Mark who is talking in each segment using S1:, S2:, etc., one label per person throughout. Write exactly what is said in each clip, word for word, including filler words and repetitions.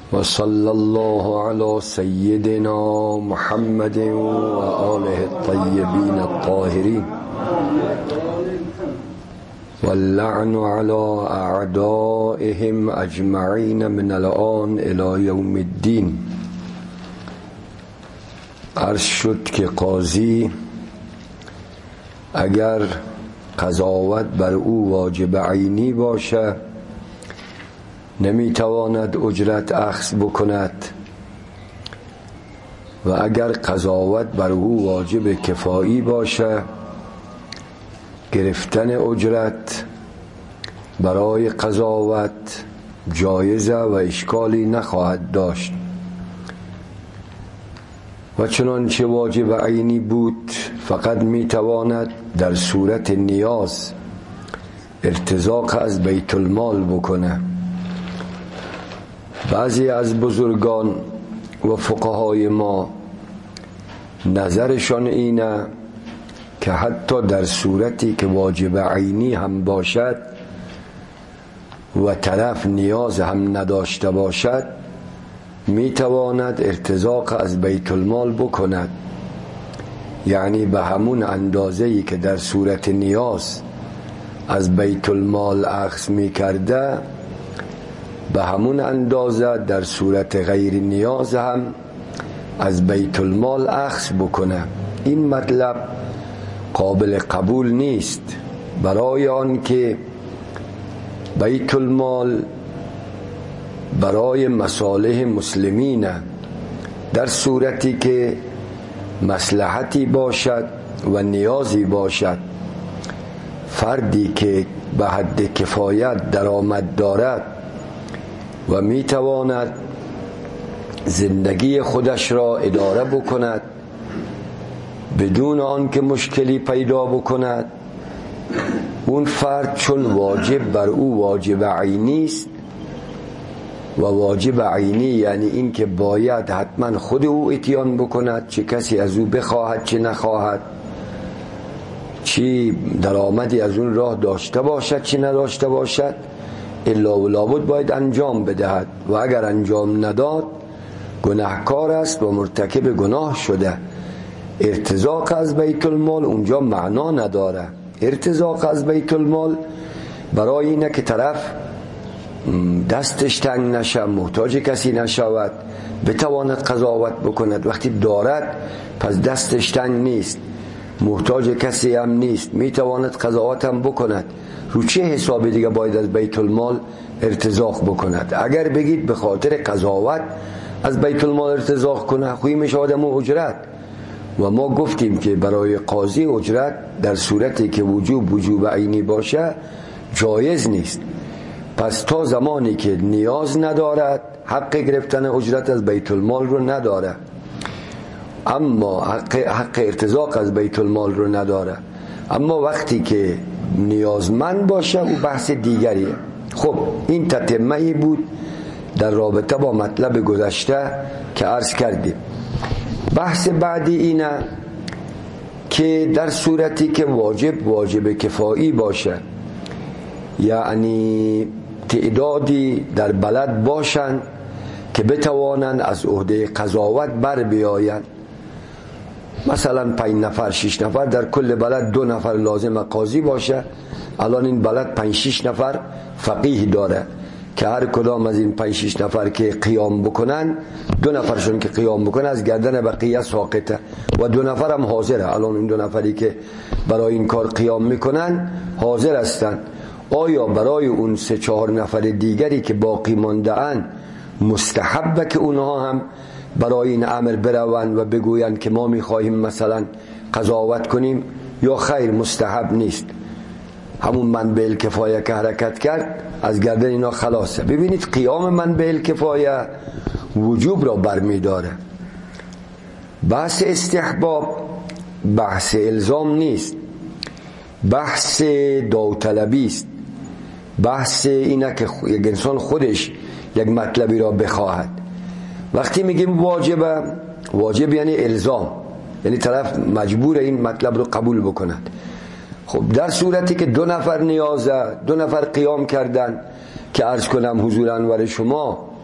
S1: وصلى الله على سيدنا محمد وآله الطيبين الطاهرين واللعن على أعدائهم أجمعين من الآن إلى يوم الدين. عرض شد که قاضی اگر قضاوت بر او واجب عینی باشه نمیتواند اجرت اخذ بکند و اگر قضاوت بر او واجب کفایی باشه گرفتن اجرت برای قضاوت جایزه و اشکالی نخواهد داشت. و چنانچه واجب عینی بود فقط میتواند در صورت نیاز ارتزاق از بیت المال بکنه. بعضی از بزرگان و فقهای ما نظرشان اینه که حتی در صورتی که واجب عینی هم باشد و طرف نیاز هم نداشته باشد میتواند ارتزاق از بیت المال بکند، یعنی به همون اندازه‌ای که در صورت نیاز از بیت المال اخذ میکرده به همون اندازه در صورت غیر نیاز هم از بیت المال اخذ بکنه. این مطلب قابل قبول نیست، برای آن که بیت المال برای مصالح مسلمین در صورتی که مصلحتی باشد و نیازی باشد، فردی که به حد کفایت درآمد دارد و میتواند زندگی خودش را اداره بکند بدون آنکه مشکلی پیدا بکند، اون فرد چون واجب بر او واجب عینی است و واجب عینی یعنی این که باید حتما خود او اتیان بکند، چه کسی از او بخواهد چه نخواهد، چی درآمدی از اون راه داشته باشد چه نداشته باشد، الا و لابد باید انجام بدهد و اگر انجام نداد گناهکار است و مرتکب گناه شده. ارتزاق از بیت المال اونجا معنا نداره. ارتزاق از بیت المال برای اینه که طرف دستش تنگ نشه، محتاج کسی نشود، بتواند قضاوت بکند. وقتی دارد پس دستش تنگ نیست، محتاج کسی هم نیست، میتواند قضاوت هم بکند. رو چه حسابی دیگه باید از بیت المال ارتزاق بکند؟ اگر بگید به خاطر قضاوت از بیت المال ارتزاق کنه خویی میشه آدم اجرت. و ما گفتیم که برای قاضی اجرت در صورتی که وجوب وجوب عینی باشه جایز نیست. پس تا زمانی که نیاز ندارد حق گرفتن اجرت از بیت المال رو نداره، اما حق, حق ارتزاق از بیت المال رو نداره. اما وقتی که نیازمند باشه او بحث دیگریه. خب این تتمه‌ای بود در رابطه با مطلب گذشته که عرض کردیم. بحث بعدی اینه که در صورتی که واجب واجب کفایی باشه، یعنی تعدادی در بلد باشند که بتوانند از عهده قضاوت بر بیایند، مثلا پنج نفر شش نفر در کل بلد دو نفر لازم قاضی باشه. الان این بلد پنج شش نفر فقیه داره که هر کدام از این پنج شش نفر که قیام بکنن، دو نفرشون که قیام بکنن از گردن بقیه ساقطه و دو نفر هم حاضره. الان این دو نفری که برای این کار قیام میکنن حاضر هستن. آیا برای اون سه چهار نفر دیگری که باقی مانده اند مستحبه که اونها هم برای این امر بروند و بگویند که ما میخواهیم مثلا قضاوت کنیم، یا خیر مستحب نیست؟ همون منبع الکفایه که حرکت کرد از گردن اینا خلاصه. ببینید قیام منبع الکفایه وجوب را برمی داره. بحث استحباب بحث الزام نیست، بحث داوطلبی است. بحث اینه که یک انسان خودش یک مطلبی را بخواهد. وقتی میگیم واجبه، واجب یعنی الزام، یعنی طرف مجبور این مطلب رو قبول بکند. خب در صورتی که دو نفر نیازه، دو نفر قیام کردن که عرض کنم حضور انور شما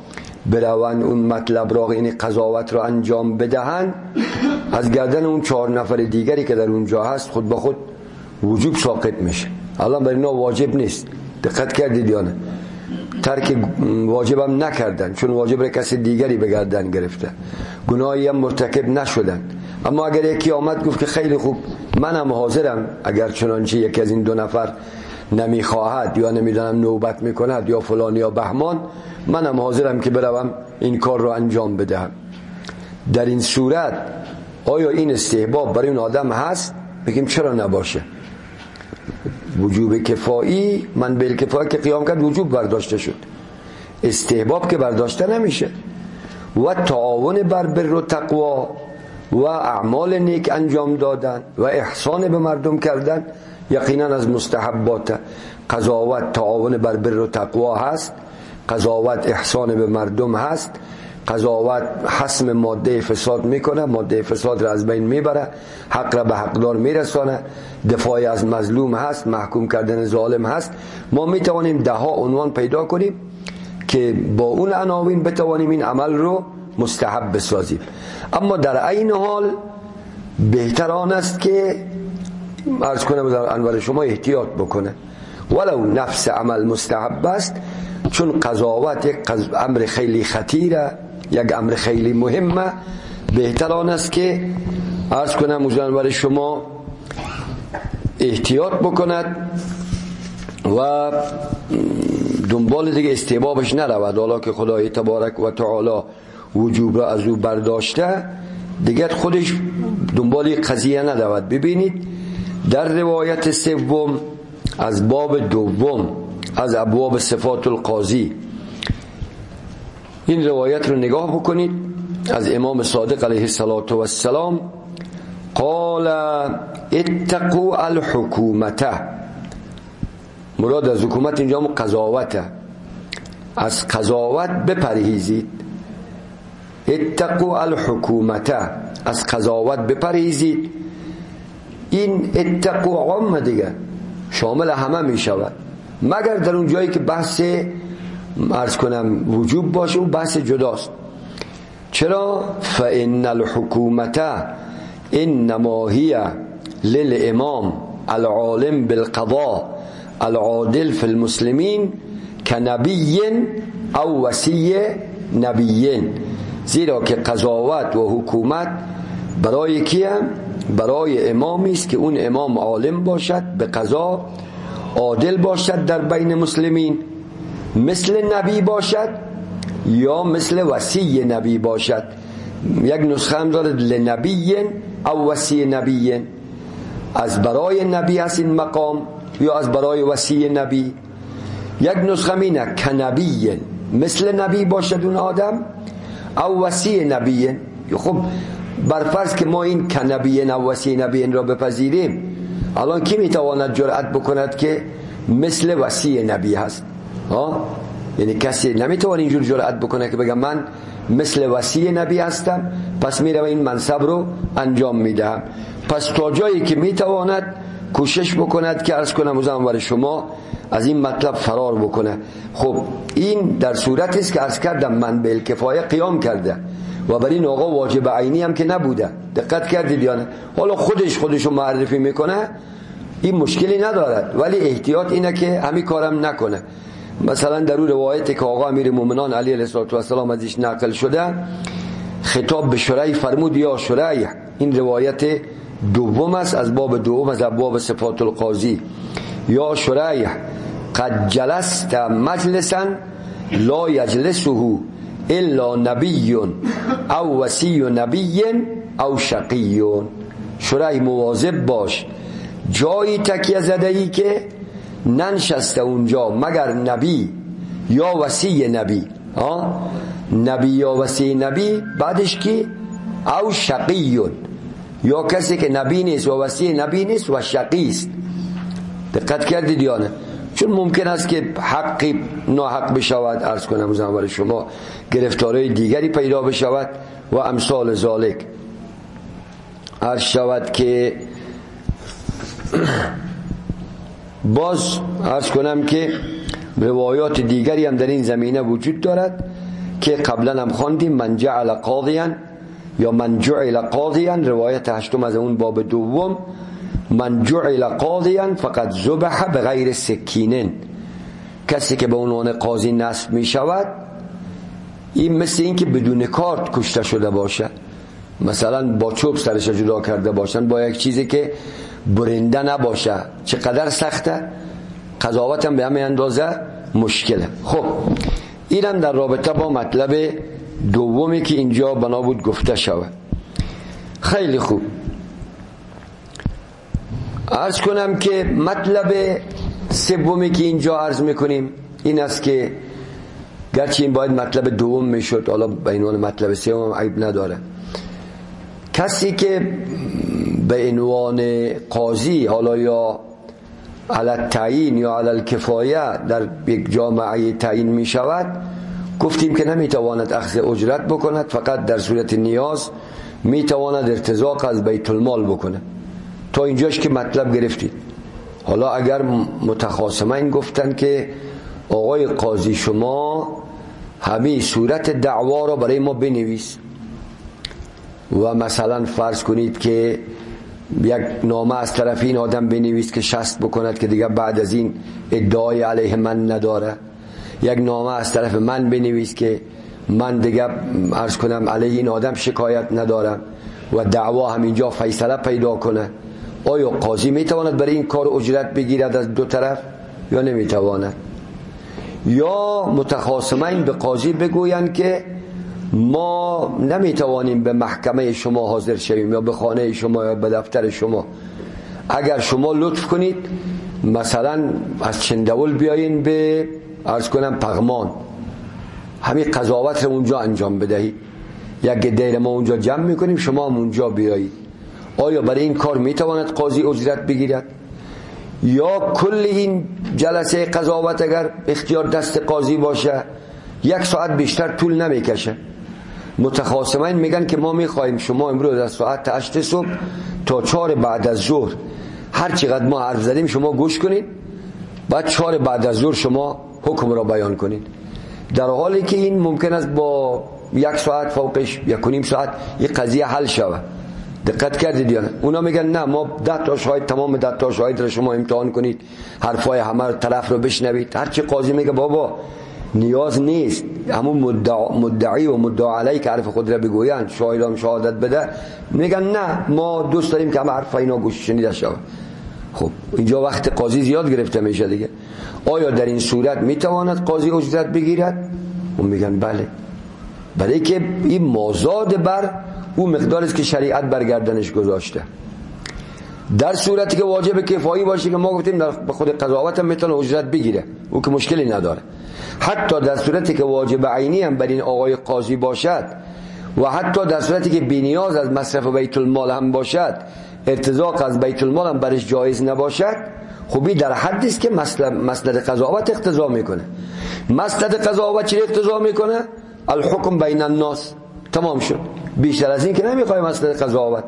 S1: بروند اون مطلب را، یعنی قضاوت را انجام بدهند، از گردن اون چهار نفر دیگری که در اونجا هست خود به خود وجوب ساقط میشه. الان برای اینا واجب نیست. دقت کردید یا نه؟ ترک واجب هم نکردن، چون واجب را کسی دیگری به گردن گرفته، گناهی هم مرتکب نشدن. اما اگر یکی آمد گفت که خیلی خوب منم حاضرم، اگر چنانچه یکی از این دو نفر نمیخواهد یا نمیدونم نوبت میکند یا فلان یا بهمان، منم حاضرم که بروم این کار رو انجام بدهم، در این صورت آیا این استحباب برای اون آدم هست؟ بگیم چرا نباشه. وجوب کفایی، من به کفایی که قیام کرد وجوب برداشته شد، استحباب که برداشته نمیشه. و تعاون بر بر و تقوا و اعمال نیک انجام دادن و احسان به مردم کردن یقینا از مستحبات. قضاوت تعاون بر بر و تقوا هست، قضاوت احسان به مردم هست، قضاوت حسم ماده فساد میکنه، ماده فساد را از بین میبره، حق را به حقدار میرسانه، دفاع از مظلوم هست، محکوم کردن ظالم هست. ما میتوانیم ده ها عنوان پیدا کنیم که با اون عناوین بتوانیم این عمل رو مستحب بسازیم. اما در عین حال بهتر آن است که عرض کنم انور شما احتیاط بکنه، ولو نفس عمل مستحب است، چون قضاوت یک امر خیلی خطیره، یک امر خیلی مهمه. بهتر آن است که عرض کنم انور شما احتیاط بکند و دنبال دیگه استحبابش نرود. حالا که خدای تبارک و تعالی وجوب را از او برداشته، دیگر خودش دنبال قضیه ندود. ببینید در روایت سوم از باب دوم از ابواب صفات القاضی، این روایت رو نگاه بکنید از امام صادق علیه السلام. قال اتقوا الحکومت، مراد از حکومت اینجا قضاوته، از قضاوت بپرهیزید. اتقوا الحکومت، از قضاوت بپرهیزید. این اتقوا عام دیگه شامل همه می شود، مگر در اون جایی که بحث عرض کنم وجوب باشه و بحث جداست. چرا؟ فإن الحکومت انما هی للامام العالم بالقضاء العادل فی المسلمین کنبی او وصی نبی، زیرا که قضاوت و حکومت برای کیه؟ برای امامی است که اون امام عالم باشد به قضا، عادل باشد در بین مسلمین، مثل نبی باشد یا مثل وصی نبی باشد. یک نسخه هم دارد لنبی او وصی نبی، از برای نبی هست این مقام یا از برای وصی نبی. یک نسخه مینه کنبی، مثل نبی باشد اون آدم، او وصی نبی. خب برفرض که ما این کنبی او وصی نبی را بپذیریم، الان کی میتواند جرأت بکند که مثل وصی نبی هست؟ ها؟ یعنی کسی نمیتوان اینجور جرأت بکنه که بگم من مثل وصی نبی هستم پس میرم این منصب رو انجام میدهم. پس تا جایی که میتواند کوشش بکند که عرض کنم مزمور شما از این مطلب فرار بکنه. خب این در صورتی است که عرض کردم من به کفایه قیام کرده و برای این آقا واجب عینی هم که نبوده. دقت کردید یا نه؟ حالا خودش خودشو معرفی میکنه، این مشکلی ندارد، ولی احتیاط اینه که همین کارم نکنه. مثلا در اون روایتی که آقا امیر مومنان علیه السلام ازش نقل شده، خطاب به شریح فرمود یا شریح، این روایت دوم است از باب دوم از ابواب صفات القاضی، یا شریح قد جلست مجلسا لا یجلسه الا نبی او وصی نبی او شقی. شریح مواظب باش، جایی تکیه زده ای که ننشسته اونجا مگر نبی یا وصی نبی. ها؟ نبی یا وصی نبی، بعدش کی؟ او شقیون، یا کسی که نبی نیست و وصی نبی نیست و شقی است. دقت کردید یا نه؟ چون ممکن است که حقی ناحق بشود، عرض کنم مزمور شما گرفتاری دیگری پیدا بشود و امثال ذالک. عرض شود که باز عرض کنم که روایات دیگری هم در این زمینه وجود دارد که قبلا هم خواندیم من جعل قاضیا یا من جعل قاضیا، روایت هشتم از اون باب دوم، من جعل قاضیا فقط ذبح بغیر سکینن، کسی که به عنوان قاضی نصب می شود این مثل این که بدون کارت کشته شده باشه، مثلا با چوب سرش جدا کرده باشن، با یک چیزی که برنده نباشه. چقدر سخته، قضاوت هم به همین اندازه مشکله. خب اینم در رابطه با مطلب دومی که اینجا بنا بود گفته شود. خیلی خوب، عرض کنم که مطلب سومی که اینجا عرض میکنیم این است که گرچه این باید مطلب دوم میشد، حالا به عنوان مطلب سوم عیب نداره. کسی که به عنوان قاضی، حالا یا علی التعیین یا علی الکفایه، در یک جامعه تعیین می شود، گفتیم که نمی تواند اخذ اجرت بکند، فقط در صورت نیاز می تواند ارتزاق از بیت المال بکنه. تا اینجاش که مطلب گرفتید. حالا اگر متخاصمین گفتن که آقای قاضی شما همین صورت دعوا را برای ما بنویس و مثلا فرض کنید که یک نامه از طرف این آدم بنویس که شست بکند که دیگه بعد از این ادعای علیه من نداره، یک نامه از طرف من بنویس که من دیگه عرض کنم علیه این آدم شکایت ندارم و دعوا همینجا فیصله پیدا کنه. آیا قاضی میتواند برای این کار اجرت بگیرد از دو طرف یا نمیتواند؟ یا متخاصمین به قاضی بگویند که ما نمیتوانیم به محکمه شما حاضر شویم یا به خانه شما یا به دفتر شما، اگر شما لطف کنید مثلا از چندول بیاین به عرض کنم پغمان، همین قضاوت رو اونجا انجام بدهید، یک دیر ما اونجا جمع میکنیم شما هم اونجا بیایید. آیا برای این کار میتواند قاضی اجرت بگیرد؟ یا کل این جلسه قضاوت اگر اختیار دست قاضی باشه یک ساعت بیشتر طول نمیکشه. متخاصمین میگن که ما میخوایم شما امروز از ساعت هشت صبح تا چهار بعد از ظهر هر چقدر ما حرف زدیم شما گوش کنید، بعد چهار بعد از ظهر شما حکم را بیان کنید، در حالی که این ممکن است با یک ساعت فوقش یک و نیم ساعت این قضیه حل شود. دقت کردید یا نه؟ اونا میگن نه، ما ده تا شاهد، تمام ده تا شاهد را شما امتحان کنید، حرفای همه طرف رو بشنوید. هرچی قاضی میگه بابا نیاز نیست، همون مدعی, مدعی و مدعا علی که حرف خود را بگویند، شاهدان شهادت بده، میگن نه ما دوست داریم که همه حرف اینا گوش شنیده شود. خب اینجا وقت قاضی زیاد گرفته میشه دیگه. آیا در این صورت میتواند قاضی اجرت بگیرد؟ اون میگن بله، برای که این مازاد بر اون مقداری است که شریعت برگردنش گذاشته. در صورتی که واجب کفایی باشه که ما گفتیم در خود قضاوت هم میتونه اجرت بگیره، او که مشکلی نداره. حتی در صورتی که واجب عینی هم بر این آقای قاضی باشد و حتی در صورتی که بی‌نیاز از مصرف بیت المال هم باشد، ارتزاق از بیت المال هم برش جایز نباشد، خوبی در حدی است که مسند قضاوت اقتضا میکنه. مسند قضاوت چی اقتضا میکنه؟ الحکم بین الناس، تمام شد. بیشتر از این که نمیخوایم مسند قضاوت.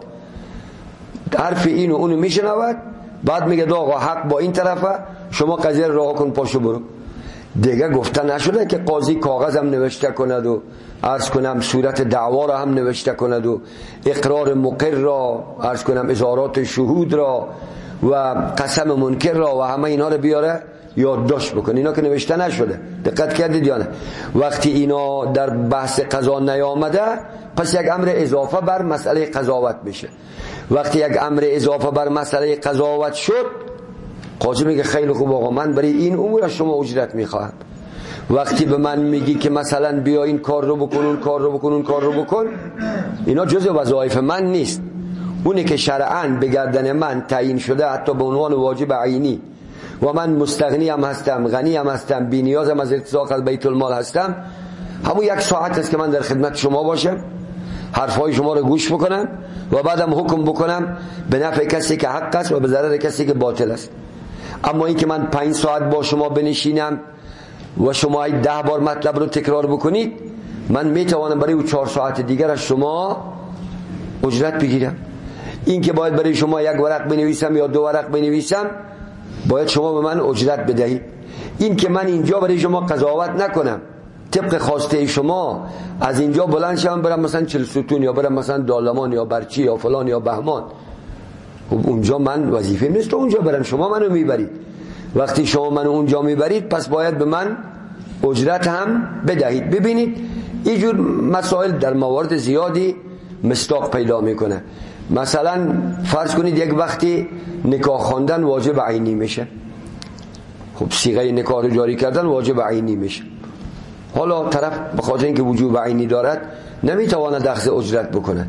S1: حرف اینو اونو میشنود، بعد میگه آقا حق با این طرفه، شما قضیه رو رها کن پاشو برو. دیگه گفته نشده که قاضی کاغذ هم نوشته کند و عرض کنم صورت دعوا را هم نوشته کند و اقرار مقر را، عرض کنم اظهارات شهود را و قسم منکر را و همه اینا رو بیاره یادداشت بکنه. اینا که نوشته نشده. دقت کردید یا نه؟ وقتی اینا در بحث قضا نیامده، پس یک امر اضافه بر مسئله قضاوت میشه. وقتی یک امر اضافه بر مسئله قضاوت شد، قاضی میگه خیلی خوب آقا من برای این امور شما اجرت میخواهم. وقتی به من میگی که مثلا بیا این کار رو بکن، اون کار رو بکن، اون کار رو بکن، اینا جزء وظایف من نیست. اونی که شرعاً به گردن من تعیین شده، حتی به عنوان واجب عینی، و من مستغنی هم هستم، غنی هم هستم، بی نیازم از ارتزاق از بیت المال هستم، همون یک ساعت است که من در خدمت شما باشم، حرفای شما رو گوش بکنم و بعدم حکم بکنم به نفع کسی که حق است و به ضرر کسی که باطل است. اما این که من پنج ساعت با شما بنشینم و شما ده بار مطلب رو تکرار بکنید، من میتوانم برای اون چهار ساعت دیگر از شما اجرت بگیرم. این که باید برای شما یک ورق بنویسم یا دو ورق بنویسم، باید شما به من اجرت بدهید. این که من اینجا برای شما قضاوت نکنم، طبق خواسته شما از اینجا بلند شم برم مثلا چهل ستون یا برم مثلا دالمان یا برچی یا فلان یا بهمان، خب اونجا من وظیفه نیست اونجا برم، شما منو میبرید. وقتی شما منو اونجا میبرید پس باید به من اجرت هم بدهید. ببینید اینجور مسائل در موارد زیادی مصداق پیدا میکنه. مثلا فرض کنید یک وقتی نکاح خواندن واجب عینی میشه، خب صیغه نکاح رو جاری کردن واجب عینی میشه. حالا طرف به خاطر اینکه وجوب عینی دارد نمیتواند اخذ اجرت بکند،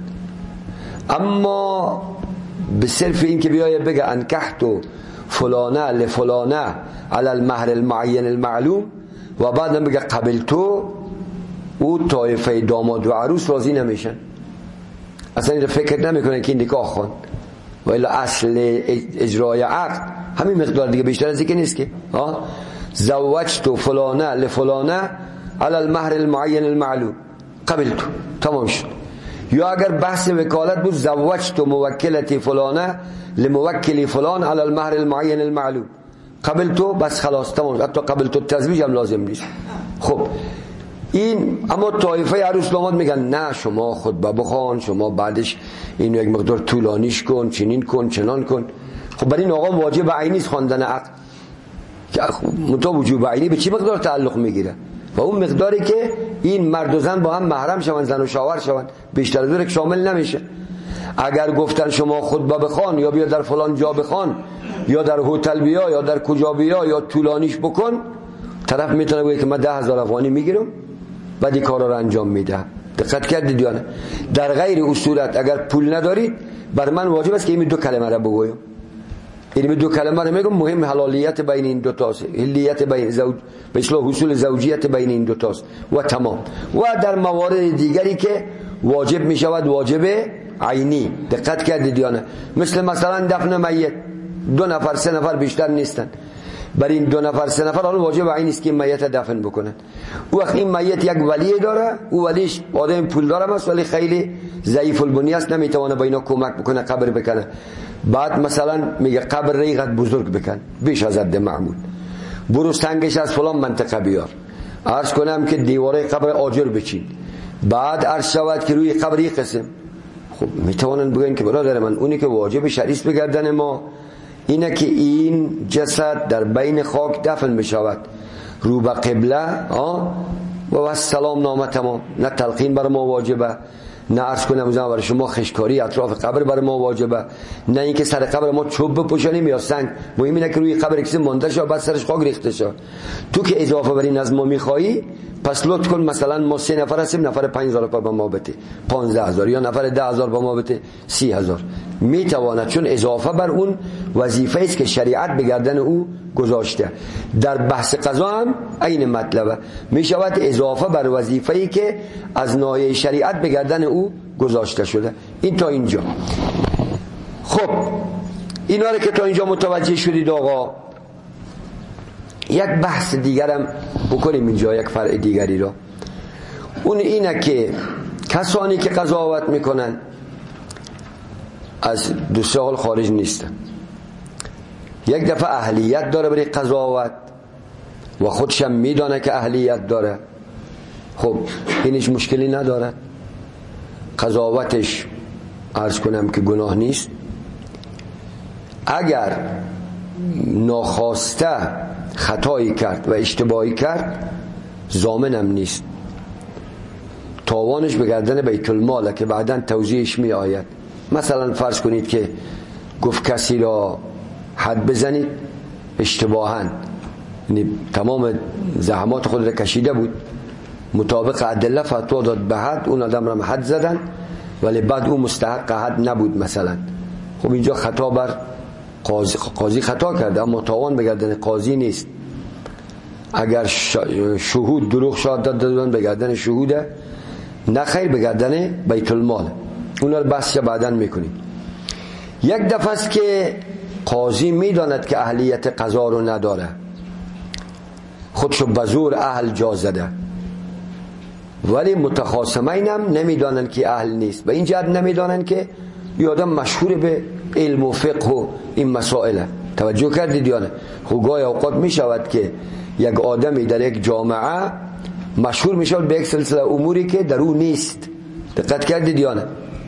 S1: اما به صرف این که بیاید بگه انکحتو فلانه لفلانه علی المهر المعین المعلوم و بعد بگه قبلتو، او طایفه داماد و عروس راضی نمیشن، اصلا این فکر نمیکنه که این نکاح خوان، و الا اصل اجرای عقد همین مقدار دیگه، بیشتر از اینکه نیست که ها زوجتو فلانه لفلانه علی المهر المعین المعلوم قبلتو، تمام شد. یا اگر بحث وکالت بود زوجتو موکلتی فلانه لموکلی فلان علی المهر المعین المعلوم قبلتو، بس خلاص تمام، حتی قبلتو تزویج هم لازم نیست. خب این اما طایفه عروس داماد میگن نه شما خطبه بخوان، شما بعدش اینو یک مقدار طولانیش کن، چنین کن چنان کن. خب برای این آقا واجب عینی است خواندن عقد، که متا وجوب عینی به چی مقدار تعلق میگیره؟ و اون مقداری که این مرد و زن با هم محرم شون، زن و شوهر شون، بیشتر از اون شامل نمیشه. اگر گفتن شما خطبه بخوان یا بیا در فلان جا بخوان یا در هتل بیا یا در کجا بیا یا طولانیش بکن، طرف میتونه بگه که من ده هزار افغانی میگیرم بعد این کارا رو انجام میده. دقت کردید یا نه؟ در غیر اون صورت اگر پول ندارید بر من واجب است که این دو کلمه را بگویم. این دو کلمه رو میگم، مهم حلالیت بین این دو تاست، حلیت بین زوج، به اصطلاح حصول زوجیت بین این دو تاست و تمام. و در موارد دیگری که واجب میشود واجب عینی، دقت کردید یا نه؟ مثل مثلا دفن میت، دو نفر سه نفر بیشتر نیستن، برای این دو نفر سه نفر حالا واجب عینی است که میت دفن بکنن. او وقت این میت یک ولی داره، او ولیش آدم پول داره است ولی خیلی ضعیف البنی است، نمیتونه با اینا کمک بکنه قبر بکنه. بعد مثلا میگه قبر ریقت بزرگ بکن بیش از حد معمول، برو سنگش از فلان منطقه بیار، عرض کنم که دیواره قبر آجر بچین، بعد عرض شود که روی قبر یک قسم. خب میتونن بگن که برادر من اونی که واجب شریعت بگردن ما اینه که این جسد در بین خاک دفن میشود، رو به قبله و السلام نامه تمام، نه تلقین بر ما واجبه، نه عرض کنم مثلا برای شما خشکاری اطراف قبر بر ما واجبه، نه اینکه سر قبر ما چوب بپوشانیم یا سنگ، مهم اینه که روی قبر کسی مونده شه بعد سرش خاک ریخته شه. تو که اضافه بر این از ما میخوایی پس لطف کن مثلا ما سه نفر هستیم، نفر پنج هزار با ما بده پانزده هزار، یا نفر ده هزار با ما بده سی هزار، میتواند، چون اضافه بر اون وظیفه است که شریعت به گردن او گذاشته. در بحث قضا هم این مطلبه، میشود اضافه بر وظیفه‌ای که از ناحیه شریعت به گردن او گذاشته شده. این تا اینجا. خب اینا رو که تا اینجا متوجه شدید آقا، یک بحث دیگرم بکنیم اینجا، یک فرع دیگری را. اون اینه که کسانی که قضاوت میکنن از دو سه حال خارج نیستن. یک دفعه اهلیت داره برای قضاوت و خودشم میدانه که اهلیت داره، خب اینش مشکلی نداره، قضاوتش عرض کنم که گناه نیست. اگر ناخواسته خطایی کرد و اشتباهی کرد ضامنم نیست، تاوانش به گردن بیت الماله که بعداً توضیحش می آید. مثلا فرض کنید که گفت کسی را حد بزنید اشتباهاً، یعنی تمام زحمات خود را کشیده بود، مطابق ادله فتوا داد به حد، اون آدم را حد زدن ولی بعد اون مستحق حد نبود مثلا. خب اینجا خطا بر قاضی, قاضی خطا کرده، اما تاوان به گردن قاضی نیست. اگر شهود دروغ شهادت دادن به گردن شهوده، نه خیر به گردن بیت المال. اونا رو بحث بعداً میکنیم. یک دفعه است که قاضی میداند که اهلیت قضا رو نداره، خودشو بزور اهل جا زده، ولی متخاصمین هم نمیدانن که اهل نیست. به این جهت نمیدانن که یادم مشهور به علم و فقه و این مسائله. توجه کردید یا نه؟ خب گاهی اوقات می شود که یک آدمی در یک جامعه مشهور میشه به یک سلسله اموری که در اون نیست. دقت کردید یا نه؟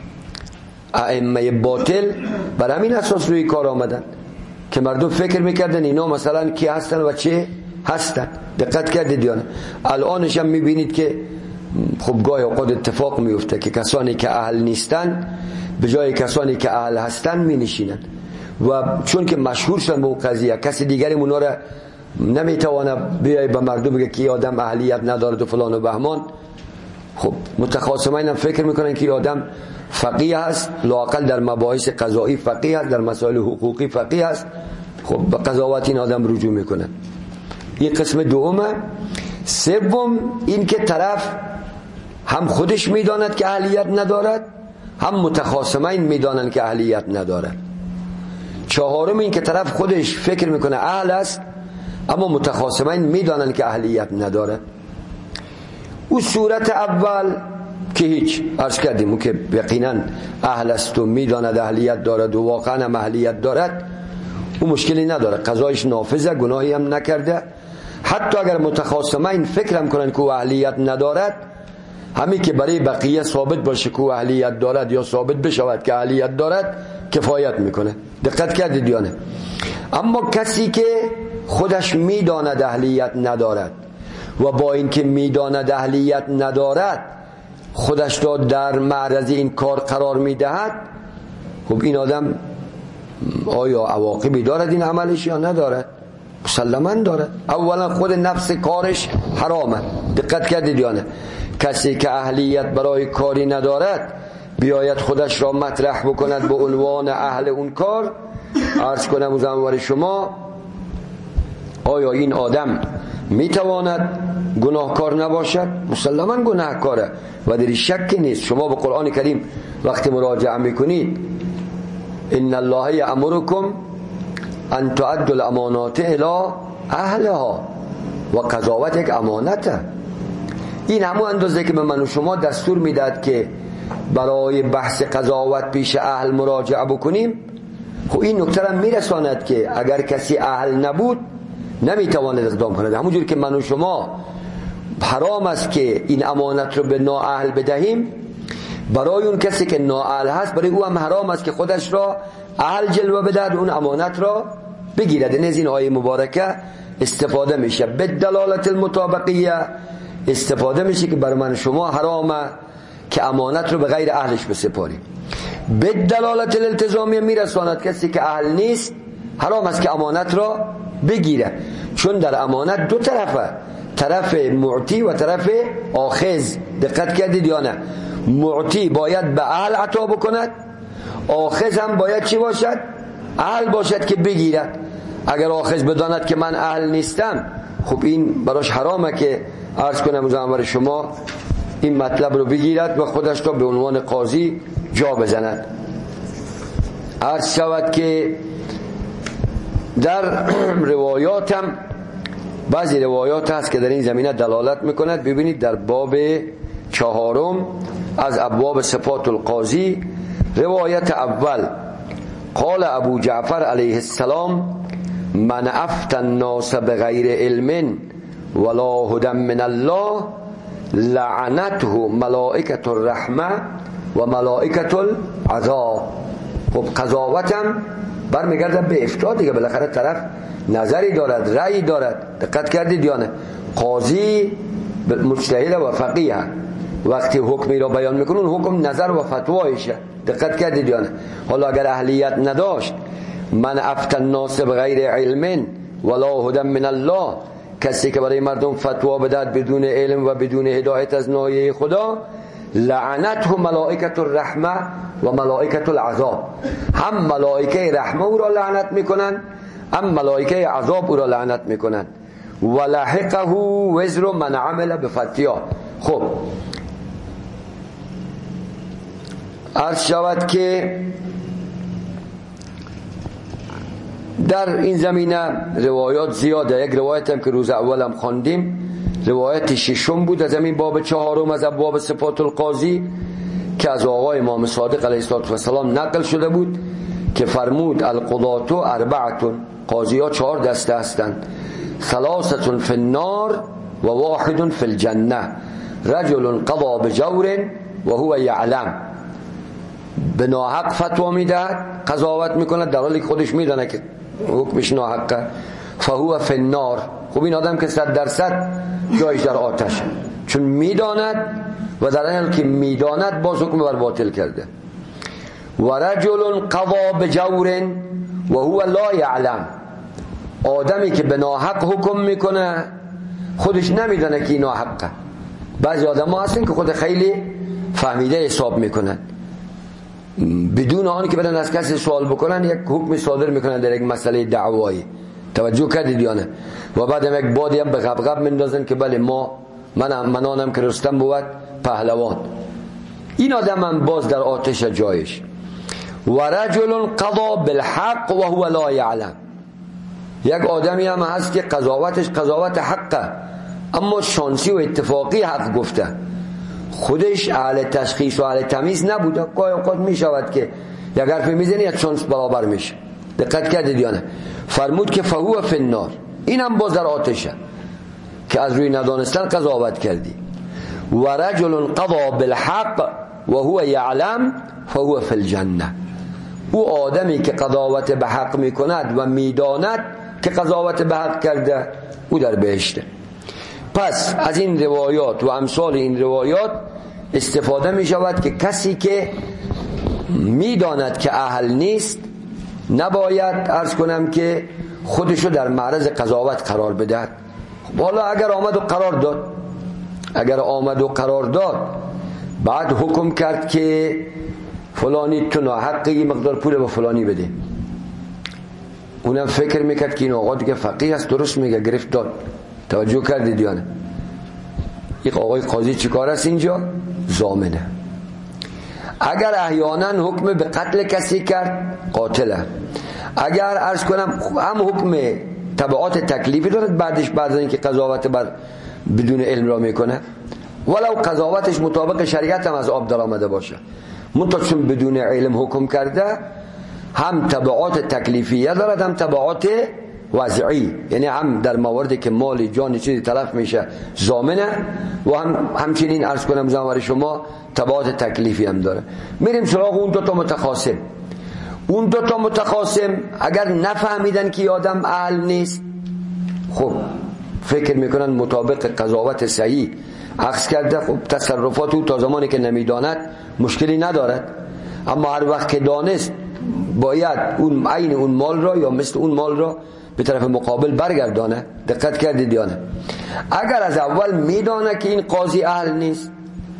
S1: ائمه باطل بر همین اساس روی کار آمدن که مردم فکر میکردن اینا مثلا کی هستن و چه هستن. دقت کردید یا نه؟ الانش هم میبینید که خب گاهی اوقات اتفاق میفته که کسانی که اهل نیستن به جای کسانی که اهل هستن می نشینن و چون که مشهور شدن به اون قضیه کسی دیگری اونا را نمیتونه بیای به مردم بگه که آدم اهلیت نداره و فلان و بهمان. خب متخاصمین هم فکر میکنن که آدم فقیه هست، لااقل در مباحث قضایی فقیه هست، در مسائل حقوقی فقیه هست. خب به قضاوت این آدم رجوع میکنه. این قسم دومه. سوم این که طرف هم خودش میداند که اهلیت ندارد، هم متخاصمین میدانند که اهلیت ندارد. چهارم این که طرف خودش فکر میکنه اهل است اما متخاصمین میدانند که اهلیت ندارد. او صورت اول که هیچ عرض کردیم او که یقینا اهل است و میداند اهلیت دارد و واقعا هم اهلیت دارد، او مشکلی نداره، قضایش نافذه، گناهی هم نکرده. حتی اگر متخاصمین فکرم کنن که او اهلیت ندارد، همین که برای بقیه ثابت باشه که او اهلیت دارد یا ثابت بشود که اهلیت دارد کفایت میکنه. دقت کردید یا نه؟ اما کسی که خودش میداند اهلیت ندارد و با اینکه میداند اهلیت ندارد خودش را در معرض این کار قرار میدهد، خب این آدم آیا عواقبی دارد این عملش یا ندارد؟ مسلماً دارد. اولا خود نفس کارش حرامه. دقت کردید یا نه؟ کسی که اهلیت برای کاری ندارد بیاید خودش را مطرح بکند به عنوان اهل اون کار، عرض کنم مزمور شما آیا این آدم میتواند گناهکار نباشد؟ مسلماً گناهکاره و در شک نیست. شما به قرآن کریم وقتی مراجعه میکنید ان الله یأمرکم ان تؤدوا الامانات الی اهلها و قضاوت یک امانته. این همون اندازه که به من و شما دستور میداد که برای بحث قضاوت پیش اهل مراجعه بکنیم، خب این نکته را میرساند که اگر کسی اهل نبود نمیتواند اقدام کند. همونجور که من و شما حرام است که این امانت رو به نااهل بدهیم، برای اون کسی که نااهل هست برای او هم حرام است که خودش را اهل جلوه بدهد اون امانت را بگیرد. این از این آیه مبارکه استفاده میشه. به دلالت المطابقیه استفاده میشه که برای من شما حرامه که امانت رو به غیر اهلش بسپاریم. به دلالت الالتزامیه میرساند کسی که اهل نیست حرام است که امانت را بگیره، چون در امانت دو طرفه، طرف معطی و طرف آخذ. دقت کردید یا نه؟ معطی باید به اهل عطا بکند، آخذ هم باید چی باشد؟ اهل باشد که بگیرد. اگر آخذ بداند که من اهل نیستم، خب این براش حرامه که عرض کنم مزمور شما این مطلب رو بگیرد و خودش رو به عنوان قاضی جا بزند. عرض شود که در روایات هم بعضی روایات هست که در این زمینه دلالت میکند. ببینید در باب چهارم از ابواب صفات القاضی روایت اول قال ابو جعفر علیه السلام من افتی الناس بغیر علم ولا هدى من الله لعنته ملائکة الرحمه و ملائکة العذاب. خب قضاوتم برمیگرده به افتاء دیگه، بالاخره طرف نظری دارد، رأی دارد. دقت کردید یا نه؟ قاضی مجتهد و فقیه، وقتی حکمی را بیان میکنه اون حکم نظر و فتوایشه. دقت کردید یا نه؟ حالا اگر اهلیت نداشت، من افتی الناس بغیر علم ولا هدى من الله، کسی که برای مردم فتوا بدهد بدون علم و بدون هدایت از ناحیه خدا، لعنته ملائکة الرحمه و ملائکة العذاب، هم ملائکه رحمه او را لعنت میکنن، هم ملائکه عذاب او را لعنت میکنن. و لحقه وزر من عمل بفتیا. خب عرض شود که در این زمینه روایات زیاده. یک روایت هم که روز اولم خواندیم، روایت ششم بود از همین باب چهارم از ابواب صفات القاضی که از آقای امام صادق علیه السلام نقل شده بود که فرمود القضاة اربعة، قاضی ها چهار دسته هستند، ثلاثة فی النار و واحد فی الجنه رجل قضا بجور و هو یعلم. به ناحق فتوا میدهد، قضاوت میکنه در حالی که خودش میدونه که حکمش ناحقه. فهو فی النار. خب این آدم که صد درصد جایش در آتشه، چون میداند و در این حال که میداند باز حکم بر باطل کرده. و رجل قضا بجور و هو لا یعلم. آدمی که به ناحق حکم میکنه خودش نمیدونه که این ناحقه. بعضی آدم ها هستن که خود خیلی فهمیده حساب میکنن، بدون آن که بدن از کسی سوال بکنن یک حکم صادر میکنن در یک مسئله دعوایی. توجه کردید یا نه؟ و بعدم یک بادی هم به غبغب مندازن که بله ما من منانم که رستم بود پهلوان. این آدم هم باز در آتش جایش. و رجل قضا بالحق و هو لا یعلم. یک آدمی هم هست که قضاوتش قضاوت حقه، اما شانسی و اتفاقی حق گفته، خودش اهل تشخیص و اهل تمیز نبوده. گاهی اوقات می شود که یک حرفی میزنی یک شانس برابر میشه. دقت کردید یا نه؟ فرمود که فهو فی النار. این هم باز در آتشه که از روی ندانستن قضاوت کردی. و رجل قضا بالحق و هو یعلم فهو فی الجنه. او آدمی که قضاوت به حق میکند و میداند که قضاوت به حق کرده، او در بهشته. پس از این روایات و امثال این روایات استفاده می شود که کسی که میداند که اهل نیست نباید عرض کنم که خودشو در معرض قضاوت قرار بدهد. والا اگر آمد و قرار داد اگر آمد و قرار داد بعد حکم کرد که فلانی تو ناحقی مقدار پول به فلانی بده، اونم فکر میکرد که این آقا دیگه فقیه است درست میگه گرفت داد. توجه کردید یا نه؟ یک آقای قاضی چیکار است اینجا؟ ضامنه. اگر احیانا حکم به قتل کسی کرد قاتله. اگر عرض کنم هم حکم تبعات تکلیفی دارد بعدش بعد از اینکه قضاوت بر بدون علم را میکنه، ولو قضاوتش مطابق شریعت هم از آب در آمده باشه، منتها چون بدون علم حکم کرده هم تبعات تکلیفیه دارد هم تبعات وضعی، یعنی هم در مواردی که مال جان چیزی تلف میشه ضامنه و هم همچنین عرض کنم زمان شما تبعات تکلیفی هم داره. میریم سراغ اون دو تا متخاصم. اون دو تا متخاصم اگر نفهمیدن که آدم اهل نیست، خب فکر میکنن مطابق قضاوت صحیح عکس کرده، خب تصرفات او تا زمانی که نمیداند مشکلی ندارد، اما هر وقت که دانست باید اون عین اون مال را یا مثل اون مال را به طرف مقابل برگردانه. دقت کردید یا نه؟ اگر از اول میدانه که این قاضی اهل نیست،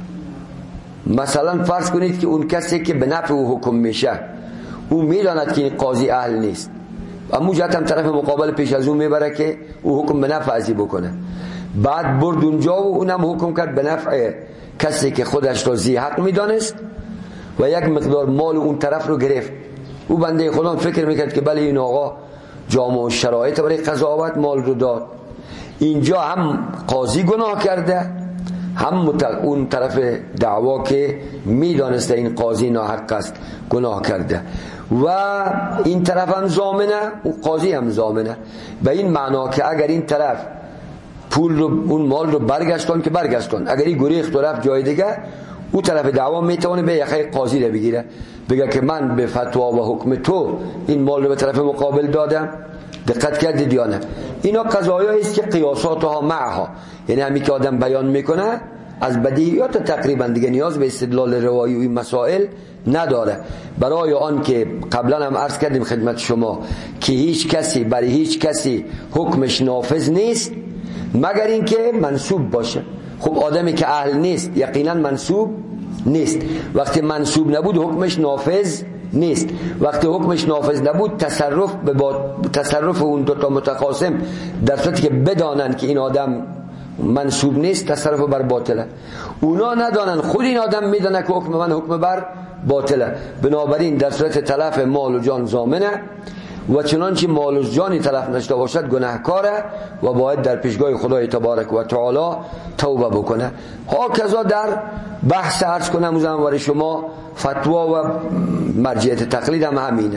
S1: مثلا فرض کنید که اون کسی که به نفع او حکم میشه او میداند که این قاضی اهل نیست، اما جهت هم طرف مقابل پیش از اون میبره که او حکم به نفع ازی بکنه، بعد برد اونجا و اونم حکم کرد به نفع کسی که خودش را ذی حق میدانست و یک مقدار مال اون طرف رو گرفت. او بنده خدا فکر میکرد که بله این آقا جامع و شرایط برای قضاوت مال رو داد. اینجا هم قاضی گناه کرده، هم اون طرف دعوا که میدانسته این قاضی ناحق است گناه کرده، و این طرف هم ضامنه و قاضی هم ضامنه. به این معنا که اگر این طرف پول رو اون مال رو برگشتن که برگشتن، اگر این گریخت و رفت جای دیگه، اون طرف دعوا میتونه به یخه قاضی رو بگیره، بگه که من به فتوا و حکم تو این مال رو به طرف مقابل دادم. دقت کردید یا نه؟ اینا قضایایی است که قیاساتها معها، یعنی همین که آدم بیان میکنه از بدیهیات تقریبا دیگه نیاز به استدلال روایی و این مسائل نداره. برای آن که قبلا هم عرض کردیم خدمت شما که هیچ کسی برای هیچ کسی حکمش نافذ نیست مگر اینکه منسوب باشه. خب آدمی که اهل نیست یقینا منسوب نیست، وقتی منسوب نبود حکمش نافذ نیست، وقتی حکمش نافذ نبود تصرف به با... تصرف اون دو تا متخاصم در صورتی که بدانن که این آدم منسوب نیست تصرف بر باطله. اونا ندانن، خود این آدم میدانه که حکم من حکم بر باطله، بنابراین در صورت تلف مال و جان ضامنه و چنانچه مال و جانی تلف نشده باشد گناهکاره و باید در پیشگاه خدای تبارک و تعالی توبه بکنه. هاکذا در بحث عرض کنم زمان شما فتوا و مرجعیت تقلید هم همینه.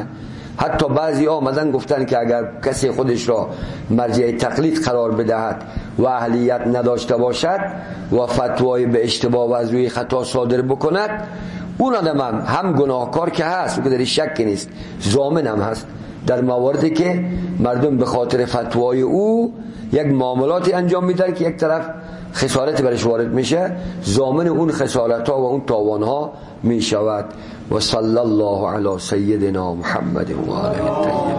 S1: حتی بعضی آمدن گفتن که اگر کسی خودش را مرجع تقلید قرار بدهد و اهلیت نداشته باشد و فتوای به اشتباه و از روی خطا صادر بکند، اون آدم هم, هم گناهکار که هست و که در شک نیست، ضامن هم هست در مواردی که مردم به خاطر فتوای او یک معاملاتی انجام میدن که یک طرف خسارت برش وارد میشه، ضامن اون خسارت ها و اون تاوان ها میشود. و صلی الله علی سیدنا محمد و آله الطاهرین.